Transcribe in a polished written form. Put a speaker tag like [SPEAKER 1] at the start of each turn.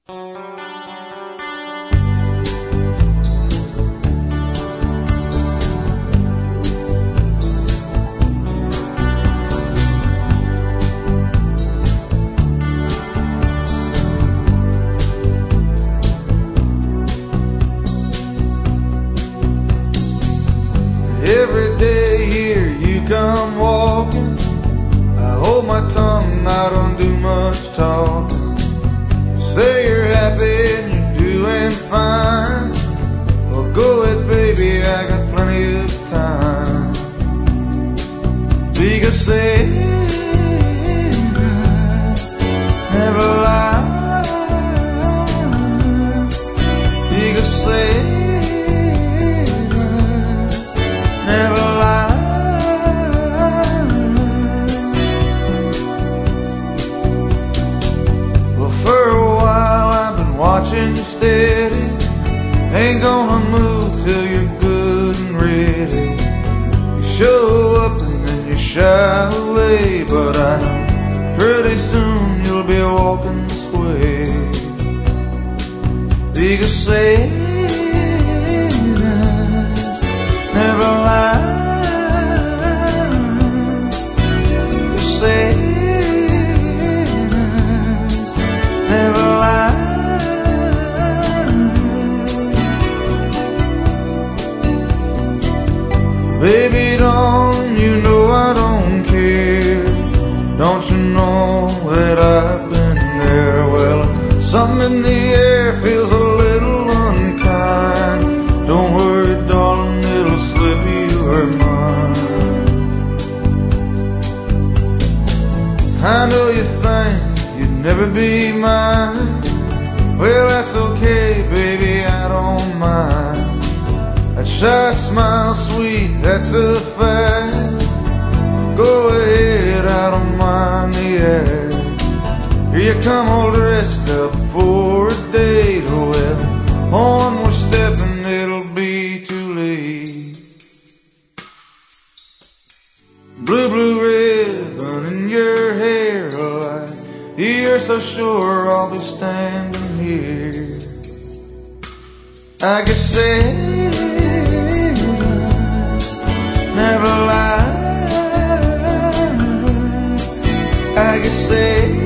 [SPEAKER 1] Every day here you come walking, I hold my tongue, I don't do much talking. You say you're happy and you're doing fine. Well, go ahead, baby, I got plenty of time. Because sailors never lie. Because sailors never lie. Well, for a while I've been watching you steady. Ain't gonna move till you're good and ready. You show up and then you shy away, but I know pretty soon you'll be walking this way. Because sailors never lie. Sailors never lie. Baby, don't you know I don't care? Don't you know that I've been there? Well, something in the air feels a little unkind. Don't worry, darling, it'll slip, you are mine. I know you think you'd never be mine. Well, that's okay, baby, I don't mind. That shy smile, sweet, that's a fact. Go ahead, I don't mind the act. Here you come all dressed up for a date. Well, on we're stepping, it'll be too late. Blue, blue ribbon in your hair, like you're so sure I'll be standing here. I guess sailors never lie. I guess sailors